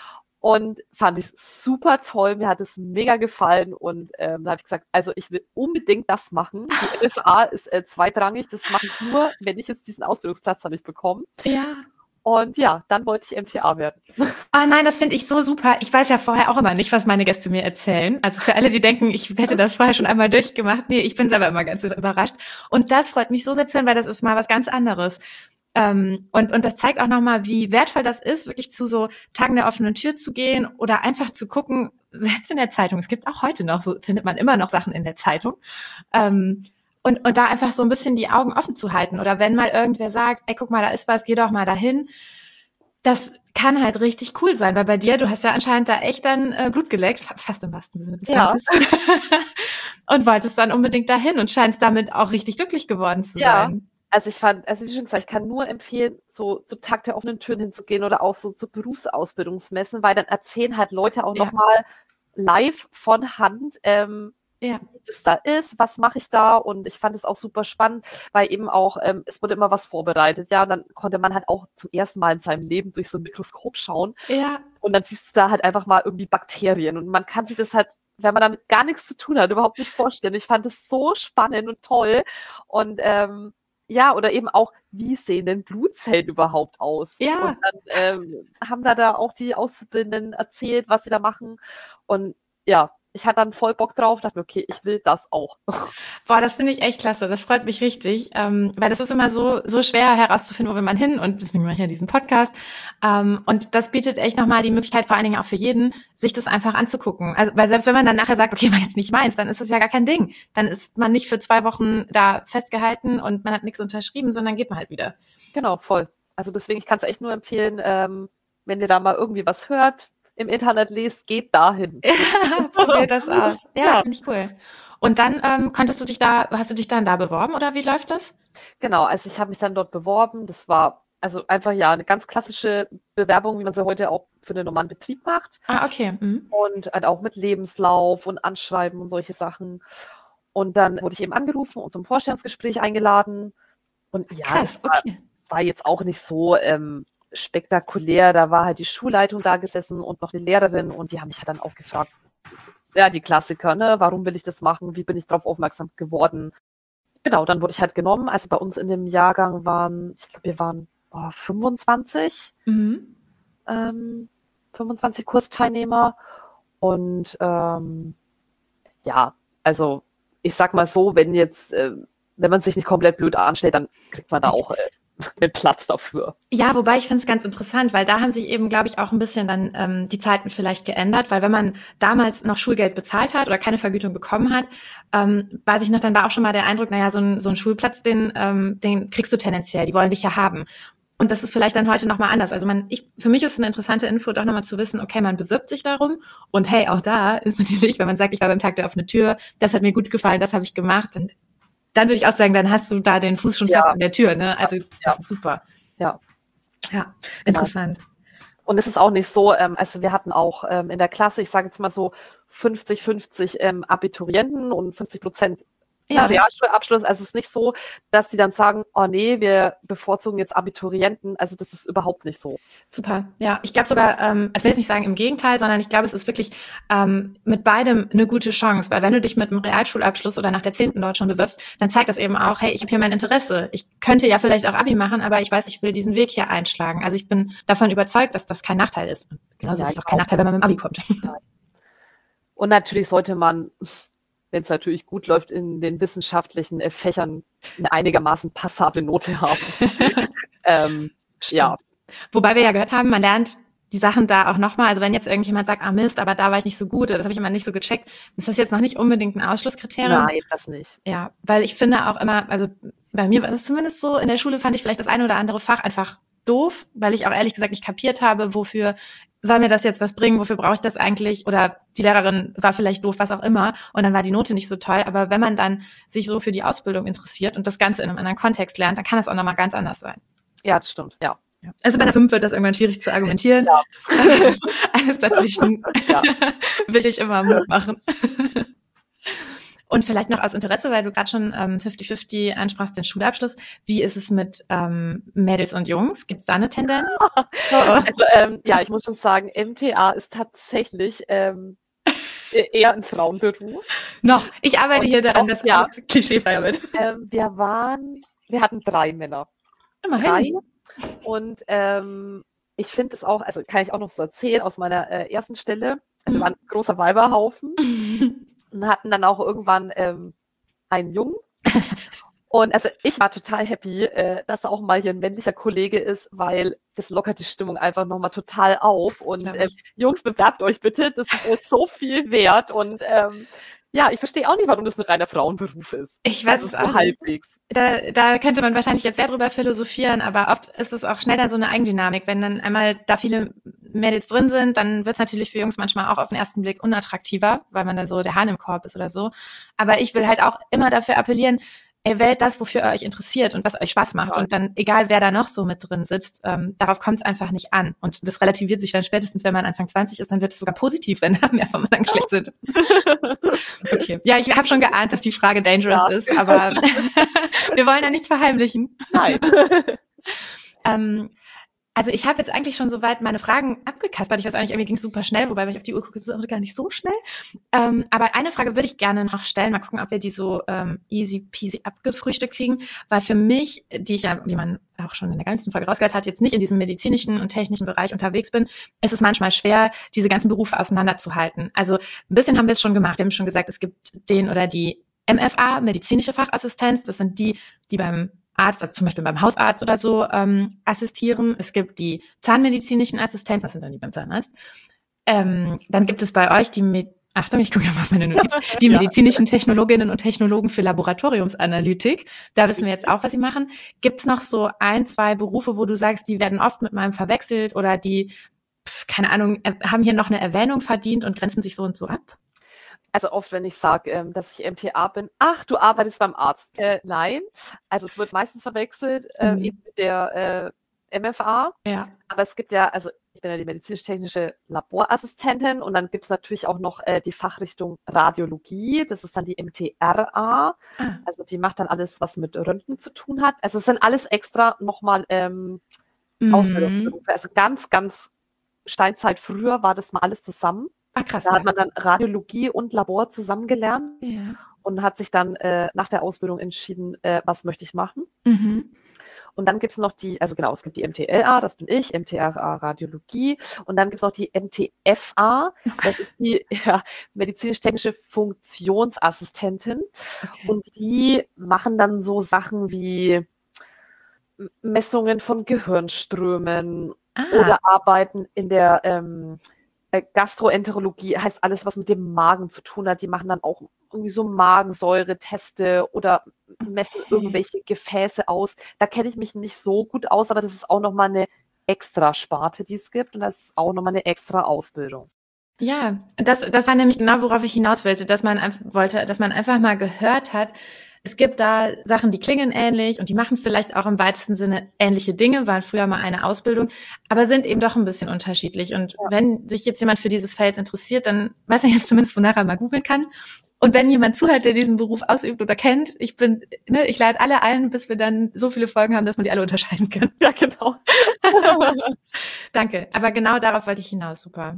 und fand ich super toll. Mir hat es mega gefallen. Und ähm, da habe ich gesagt, also ich will unbedingt das machen. Die M F A ist äh, zweitrangig. Das mache ich nur, wenn ich jetzt diesen Ausbildungsplatz da nicht bekomme. Ja. Und ja, dann wollte ich M T A werden. Ah nein, das finde ich so super. Ich weiß ja vorher auch immer nicht, was meine Gäste mir erzählen. Also für alle, die denken, ich hätte das vorher schon einmal durchgemacht. Nee, ich bin selber immer ganz überrascht. Und das freut mich so sehr zu hören, weil das ist mal was ganz anderes. Ähm, und, und das zeigt auch nochmal, wie wertvoll das ist, wirklich zu so Tagen der offenen Tür zu gehen oder einfach zu gucken, selbst in der Zeitung. Es gibt auch heute noch, so findet man immer noch Sachen in der Zeitung. Ähm, und, und da einfach so ein bisschen die Augen offen zu halten. Oder wenn mal irgendwer sagt, ey, guck mal, da ist was, geh doch mal dahin. Das kann halt richtig cool sein, weil bei dir, du hast ja anscheinend da echt dann äh, Blut geleckt, fast im wahrsten Sinne des Ja. Wortes. Und wolltest dann unbedingt dahin und scheinst damit auch richtig glücklich geworden zu Ja. sein. Also ich fand, also wie schon gesagt, ich kann nur empfehlen, so zum Tag der offenen Türen hinzugehen oder auch so zu Berufsausbildungsmessen, weil dann erzählen halt Leute auch Ja. nochmal live von Hand, ähm, Ja. wie das da ist, was mache ich da, und ich fand es auch super spannend, weil eben auch, ähm, es wurde immer was vorbereitet, ja, und dann konnte man halt auch zum ersten Mal in seinem Leben durch so ein Mikroskop schauen Ja. und dann siehst du da halt einfach mal irgendwie Bakterien und man kann sich das halt, wenn man damit gar nichts zu tun hat, überhaupt nicht vorstellen. Ich fand es so spannend und toll und ähm, ja, oder eben auch, wie sehen denn Blutzellen überhaupt aus? Ja. Und dann ähm, haben da, da auch die Auszubildenden erzählt, was sie da machen. Und ja, ich hatte dann voll Bock drauf, dachte mir, okay, ich will das auch. Boah, das finde ich echt klasse. Das freut mich richtig, ähm, weil das ist immer so so schwer herauszufinden, wo will man hin, und deswegen mache ich ja diesen Podcast. Ähm, und das bietet echt nochmal die Möglichkeit, vor allen Dingen auch für jeden, sich das einfach anzugucken. Also, weil selbst wenn man dann nachher sagt, okay, war jetzt nicht meins, dann ist das ja gar kein Ding. Dann ist man nicht für zwei Wochen da festgehalten und man hat nichts unterschrieben, sondern geht man halt wieder. Genau, voll. Also deswegen, ich kann es echt nur empfehlen, ähm, wenn ihr da mal irgendwie was hört, im Internet lest, geht dahin. Probiert das aus. Ja, Ja. finde ich cool. Und dann ähm, konntest du dich da, hast du dich dann da beworben oder wie läuft das? Genau, also ich habe mich dann dort beworben. Das war also einfach ja eine ganz klassische Bewerbung, wie man sie heute auch für den normalen Betrieb macht. Ah, okay. Mhm. Und halt auch mit Lebenslauf und Anschreiben und solche Sachen. Und dann wurde ich eben angerufen und zum Vorstellungsgespräch eingeladen. Und ja, Krass, das war, okay. war jetzt auch nicht so ähm, spektakulär. Da war halt die Schulleitung da gesessen und noch eine Lehrerin und die haben mich halt dann auch gefragt, ja, die Klassiker, ne? Warum will ich das machen? Wie bin ich darauf aufmerksam geworden? Genau, dann wurde ich halt genommen. Also bei uns in dem Jahrgang waren, ich glaube, wir waren oh, fünfundzwanzig, Mhm. ähm, fünfundzwanzig Kursteilnehmer. Und ähm, ja, also ich sag mal so, wenn jetzt, äh, wenn man sich nicht komplett blöd anstellt, dann kriegt man da auch äh, einen Platz dafür. Ja, wobei ich finde es ganz interessant, weil da haben sich eben, glaube ich, auch ein bisschen dann ähm, die Zeiten vielleicht geändert, weil wenn man damals noch Schulgeld bezahlt hat oder keine Vergütung bekommen hat, ähm, weiß ich noch, dann war auch schon mal der Eindruck, naja, so ein, so ein Schulplatz, den, ähm, den kriegst du tendenziell, die wollen dich ja haben. Und das ist vielleicht dann heute nochmal anders. Also man, ich, für mich ist es eine interessante Info, doch nochmal zu wissen, okay, man bewirbt sich darum. Und hey, auch da ist natürlich, wenn man sagt, ich war beim Tag der offenen Tür, das hat mir gut gefallen, das habe ich gemacht. Und dann würde ich auch sagen, dann hast du da den Fuß schon Ja. fast an der Tür. Ne? Also das Ja. ist super. Ja. Ja, interessant. Genau. Und es ist auch nicht so, ähm, also wir hatten auch ähm, in der Klasse, ich sage jetzt mal so fünfzig fünfzig ähm, Abiturienten und fünfzig Prozent Ja. Realschulabschluss. Also es ist nicht so, dass die dann sagen, oh nee, wir bevorzugen jetzt Abiturienten. Also das ist überhaupt nicht so. Super, ja. Ich glaube sogar, ähm, ich will jetzt nicht sagen im Gegenteil, sondern ich glaube, es ist wirklich ähm, mit beidem eine gute Chance, weil wenn du dich mit einem Realschulabschluss oder nach der zehnten dort schon bewirbst, dann zeigt das eben auch, hey, ich habe hier mein Interesse. Ich könnte ja vielleicht auch Abi machen, aber ich weiß, ich will diesen Weg hier einschlagen. Also ich bin davon überzeugt, dass das kein Nachteil ist. Genauso Ja, ist es auch kein Nachteil, wenn man mit dem Abi kommt. Und natürlich sollte man, wenn es natürlich gut läuft, in den wissenschaftlichen äh, Fächern eine einigermaßen passable Note haben. ähm, ja. Wobei wir ja gehört haben, man lernt die Sachen da auch nochmal. Also wenn jetzt irgendjemand sagt, ah Mist, aber da war ich nicht so gut, oder das habe ich immer nicht so gecheckt, ist das jetzt noch nicht unbedingt ein Ausschlusskriterium. Nein, das nicht. Ja, weil ich finde auch immer, also bei mir war das zumindest so, in der Schule fand ich vielleicht das eine oder andere Fach einfach doof, weil ich auch ehrlich gesagt nicht kapiert habe, wofür soll mir das jetzt was bringen, wofür brauche ich das eigentlich? Oder die Lehrerin war vielleicht doof, was auch immer. Und dann war die Note nicht so toll. Aber wenn man dann sich so für die Ausbildung interessiert und das Ganze in einem anderen Kontext lernt, dann kann das auch nochmal ganz anders sein. Ja, das stimmt, ja. Also bei der fünf wird das irgendwann schwierig zu argumentieren. Ja. Also alles dazwischen Ja. will ich immer Mut machen. Und vielleicht noch aus Interesse, weil du gerade schon ähm, fünfzig fünfzig ansprachst, den Schulabschluss. Wie ist es mit ähm, Mädels und Jungs? Gibt es da eine Tendenz? Also ähm, ja, ich muss schon sagen, M T A ist tatsächlich ähm, eher ein Frauenberuf. Noch. Ich arbeite Und hier daran, auch, dass ja. alles klischeefreier wird. Ähm, wir waren, wir hatten drei Männer. Immerhin. Drei. Und ähm, ich finde es auch, also kann ich auch noch so erzählen aus meiner äh, ersten Stelle. Also Mhm. war ein großer Weiberhaufen. Und hatten dann auch irgendwann ähm, einen Jungen. Und also ich war total happy, äh, dass auch mal hier ein männlicher Kollege ist, weil das lockert die Stimmung einfach nochmal total auf. Und äh, Jungs, bewerbt euch bitte, das ist so viel wert. Und ähm, ja, ich verstehe auch nicht, warum das ein reiner Frauenberuf ist. Ich weiß also es so auch halbwegs. Da, da könnte man wahrscheinlich jetzt sehr drüber philosophieren, aber oft ist es auch schnell dann so eine Eigendynamik. Wenn dann einmal da viele Mädels drin sind, dann wird es natürlich für Jungs manchmal auch auf den ersten Blick unattraktiver, weil man da so der Hahn im Korb ist oder so. Aber ich will halt auch immer dafür appellieren, ey, wählt das, wofür ihr euch interessiert und was euch Spaß macht. Ja. Und dann, egal wer da noch so mit drin sitzt, ähm, darauf kommt es einfach nicht an. Und das relativiert sich dann spätestens, wenn man Anfang zwanzig ist, dann wird es sogar positiv, wenn da mehr vom anderen Geschlecht sind. Okay. Ja, ich habe schon geahnt, dass die Frage dangerous Ja. ist, aber wir wollen ja nichts verheimlichen. Nein. ähm, also ich habe jetzt eigentlich schon soweit meine Fragen abgekaspert. Ich weiß eigentlich, irgendwie ging es super schnell, wobei, wenn ich auf die Uhr gucke, ist es gar nicht so schnell. Ähm, aber eine Frage würde ich gerne noch stellen. Mal gucken, ob wir die so ähm, easy peasy abgefrühstückt kriegen. Weil für mich, die ich ja, wie man auch schon in der ganzen Folge rausgehört hat, jetzt nicht in diesem medizinischen und technischen Bereich unterwegs bin, ist es manchmal schwer, diese ganzen Berufe auseinanderzuhalten. Also ein bisschen haben wir es schon gemacht. Wir haben schon gesagt, es gibt den oder die M F A, medizinische Fachassistenz. Das sind die, die beim Arzt, also zum Beispiel beim Hausarzt oder so, ähm, assistieren. Es gibt die zahnmedizinischen Assistenzen, das sind dann die beim Zahnarzt. Ähm, dann gibt es bei euch die, Med- Achtung, ich gucke mal auf meine Notiz, die Ja. medizinischen Technologinnen und Technologen für Laboratoriumsanalytik. Da wissen wir jetzt auch, was sie machen. Gibt es noch so ein, zwei Berufe, wo du sagst, die werden oft mit meinem verwechselt oder die, pf, keine Ahnung, äh, haben hier noch eine Erwähnung verdient und grenzen sich so und so ab? Also oft, wenn ich sage, ähm, dass ich M T A bin, ach, du arbeitest beim Arzt. Äh, nein, also es wird meistens verwechselt äh, Mhm. eben mit der M F A. Ja. Aber es gibt ja, also ich bin ja die medizinisch-technische Laborassistentin und dann gibt es natürlich auch noch äh, die Fachrichtung Radiologie. Das ist dann die M T R A. Ah. Also die macht dann alles, was mit Röntgen zu tun hat. Also es sind alles extra nochmal ähm, Mhm. Ausbildungsberufe. Also ganz, ganz Steinzeit früher war das mal alles zusammen. Ah, krass. Da Ja. hat man dann Radiologie und Labor zusammen gelernt Ja. und hat sich dann äh, nach der Ausbildung entschieden, äh, was möchte ich machen. Mhm. Und dann gibt es noch die, also genau, es gibt die M T L A, das bin ich, M T R A Radiologie. Und dann gibt es noch die M T F A, das ist die ja, medizinisch-technische Funktionsassistentin. Okay. Und die machen dann so Sachen wie Messungen von Gehirnströmen Ah. oder arbeiten in der ähm, äh, Gastroenterologie, heißt alles, was mit dem Magen zu tun hat. Die machen dann auch irgendwie so Magensäure-Teste oder messen Okay. irgendwelche Gefäße aus. Da kenne ich mich nicht so gut aus, aber das ist auch nochmal eine extra Sparte, die es gibt und das ist auch nochmal eine extra Ausbildung. Ja, das, das war nämlich genau, worauf ich hinaus wollte, dass man einfach wollte, dass man einfach mal gehört hat, es gibt da Sachen, die klingen ähnlich und die machen vielleicht auch im weitesten Sinne ähnliche Dinge, waren früher mal eine Ausbildung, aber sind eben doch ein bisschen unterschiedlich. Und Ja. wenn sich jetzt jemand für dieses Feld interessiert, dann weiß er jetzt zumindest, wonach er mal googeln kann. Und wenn jemand zuhört, der diesen Beruf ausübt oder kennt, ich bin, ne, ich lade alle ein, bis wir dann so viele Folgen haben, dass man sie alle unterscheiden kann. Ja, genau. Danke. Aber genau darauf wollte ich hinaus. Super.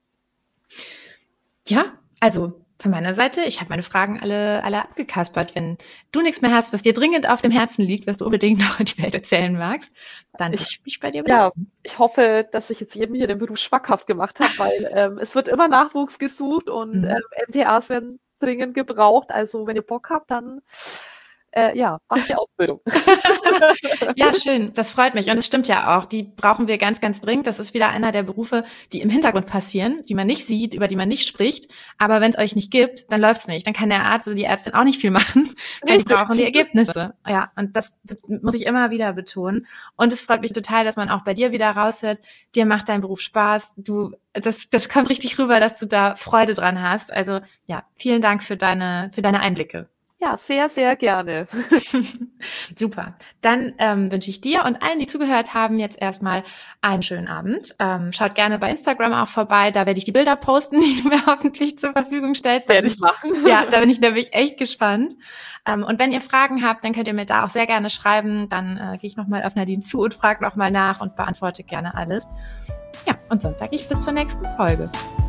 Ja, also von meiner Seite, ich habe meine Fragen alle, alle abgekaspert. Wenn du nichts mehr hast, was dir dringend auf dem Herzen liegt, was du unbedingt noch in die Welt erzählen magst, dann würde ich mich bei dir Ja, bedanken. ich hoffe, dass ich jetzt jedem hier den Beruf schmackhaft gemacht habe, weil ähm, es wird immer Nachwuchs gesucht und Mhm. ähm, M T As werden dringend gebraucht. Also wenn ihr Bock habt, dann äh, ja, macht die Ausbildung. Ja, schön. Das freut mich. Und es stimmt ja auch. Die brauchen wir ganz, ganz dringend. Das ist wieder einer der Berufe, die im Hintergrund passieren, die man nicht sieht, über die man nicht spricht. Aber wenn es euch nicht gibt, dann läuft's nicht. Dann kann der Arzt oder die Ärztin auch nicht viel machen. Weil die Richtig. brauchen die Ergebnisse. Ja, und das muss ich immer wieder betonen. Und es freut mich total, dass man auch bei dir wieder raushört, dir macht dein Beruf Spaß. Du, das, das kommt richtig rüber, dass du da Freude dran hast. Also ja, vielen Dank für deine, für deine Einblicke. Ja, sehr, sehr gerne. Super. Dann ähm, wünsche ich dir und allen, die zugehört haben, jetzt erstmal einen schönen Abend. Ähm, schaut gerne bei Instagram auch vorbei. Da werde ich die Bilder posten, die du mir hoffentlich zur Verfügung stellst. Werde ich machen. Ja, da bin ich nämlich echt gespannt. Ähm, und wenn ihr Fragen habt, dann könnt ihr mir da auch sehr gerne schreiben. Dann äh, gehe ich nochmal auf Nadine zu und frage nochmal nach und beantworte gerne alles. Ja, und sonst sage ich bis zur nächsten Folge.